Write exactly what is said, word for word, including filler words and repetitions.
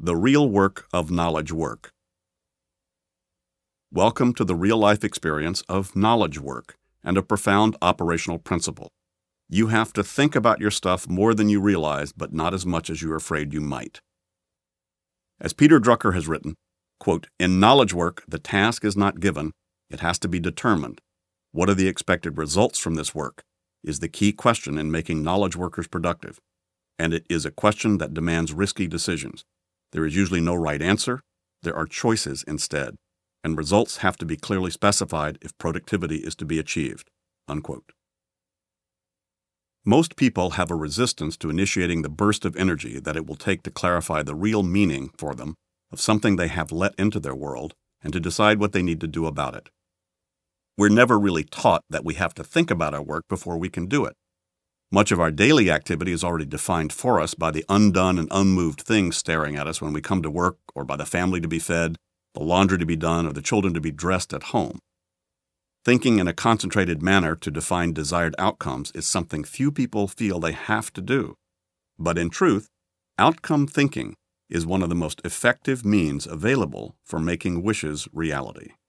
The Real Work of Knowledge Work. Welcome to the real-life experience of knowledge work and a profound operational principle. You have to think about your stuff more than you realize, but not as much as you're afraid you might. As Peter Drucker has written, quote, "In knowledge work, the task is not given, it has to be determined. What are the expected results from this work is the key question in making knowledge workers productive, and it is a question that demands risky decisions. There is usually no right answer, there are choices instead, and results have to be clearly specified if productivity is to be achieved." Unquote. Most people have a resistance to initiating the burst of energy that it will take to clarify the real meaning for them of something they have let into their world and to decide what they need to do about it. We're never really taught that we have to think about our work before we can do it. Much of our daily activity is already defined for us by the undone and unmoved things staring at us when we come to work, or by the family to be fed, the laundry to be done, or the children to be dressed at home. Thinking in a concentrated manner to define desired outcomes is something few people feel they have to do. But in truth, outcome thinking is one of the most effective means available for making wishes reality.